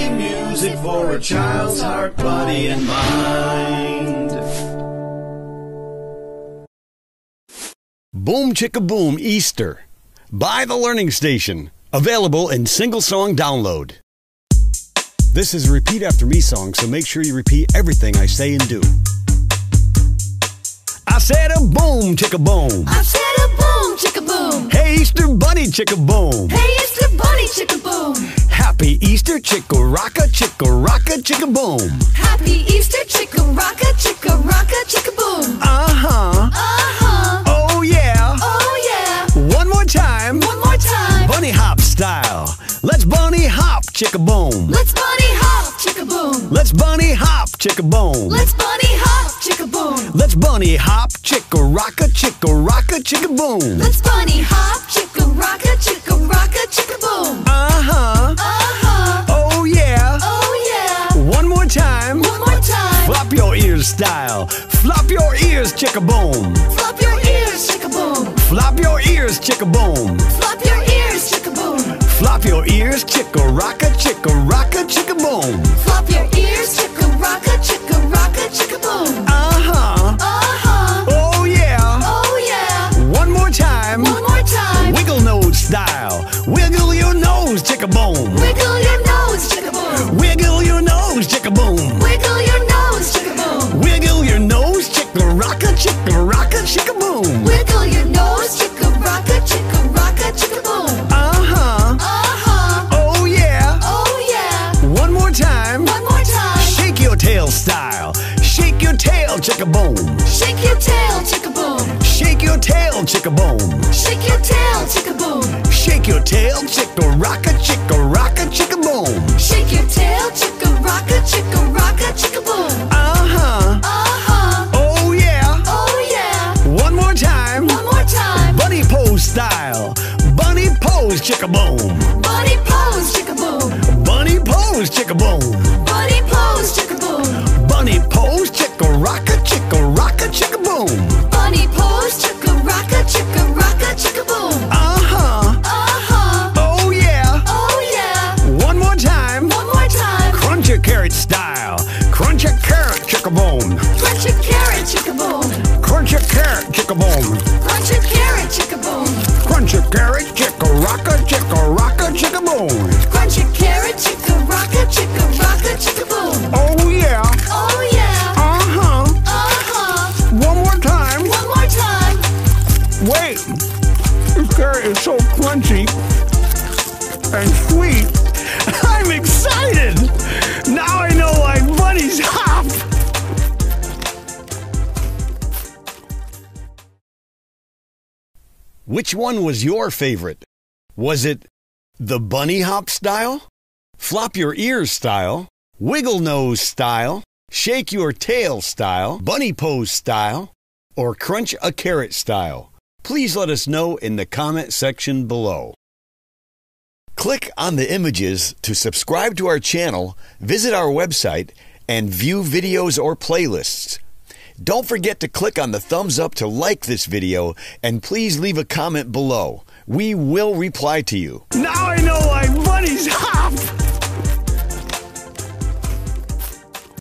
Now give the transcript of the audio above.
music for a child's heart, body, and mind. Boom Chicka Boom Easter by The Learning Station. Available in single song download. This is a repeat after me song, so make sure you repeat everything I say and do. I said a boom chicka boom. I said a boom chicka boom. Hey Easter bunny chicka boom. Hey Easter bunny chicka boom. Happy Easter chicka rocka chicka boom. Happy Easter chicka rocka chicka boom. Uh-huh. Uh-huh. Oh yeah. Oh yeah. One more time. One more time. Bunny hop style. Let's bunny hop chicka boom. Let's bunny hop chicka boom. Let's bunny hop chicka boom. Let's bunny hop chicka boom. Let's bunny hop chicka rocka chicka boom. Let's bunny hop chicka rocka chicka boom. Uh-huh. Uh-huh. Oh yeah. Oh yeah. One more time. One more time. Flop your ears style. Flop your ears chicka boom. Flop your ears chicka boom. Flop your ears chicka boom. Flop your ears chicka boom. Flop your ears chicka rocka chicka boom. Flop your ears chicka rocka chicka boom. Uh-huh. Uh-huh. Oh yeah. Oh yeah. One more time. One more time. Wiggle nose style. Wiggle your nose chicka boom. Wiggle your nose chicka boom. Wiggle your nose chicka boom. Wiggle your nose chicka boom. Wiggle your nose chicka rocka chicka boom. Wiggle your nose chicka rocka chicka boom. Uh-huh. Uh-huh. Oh yeah. Oh yeah. One more time. One more time. Shake your tail style. Shake your tail chicka boom. Shake your tail chicka boom. Shake your tail chicka boom. Shake your tail chicka boom. Shake your tail chicka rocka chicka boom. Shake your tail chicka rocka chicka boom. Uh-huh. Uh-huh. Oh yeah. Oh yeah. One more time. One more time. Bunny pose style. Bunny pose chicka boom. Bunny pose chicka boom. Bunny pose chicka boom. Bunny pose chicka boom. Bunny pose chicka rocka chicka boom. Bunny pose chicka rocka chicka boom. Uh-huh. Uh-huh. Oh yeah. Oh yeah. One more time. One more time. Crunch your carrot style. Crunch your carrot chicka boom. Crunch your carrot chicka boom. Crunch your carrot chicka boom. Crunch your carrot chicka boom. Crunch your carrot chicka rocka chicka boom. Crunch your carrot chicka rocka chicka boom. Oh yeah. Oh yeah. Uh-huh. Uh-huh. One more time. One more time. Wait. This carrot is so crunchy and sweet. I'm excited. Now I know why bunnies hop. Which one was your favorite? Was it the bunny hop style, flop your ears style, wiggle nose style, shake your tail style, bunny pose style, or crunch a carrot style? Please let us know in the comment section below. Click on the images to subscribe to our channel, visit our website, and view videos or playlists. Don't forget to click on the thumbs up to like this video, and please leave a comment below. We will reply to you. Now I know why bunnies hop!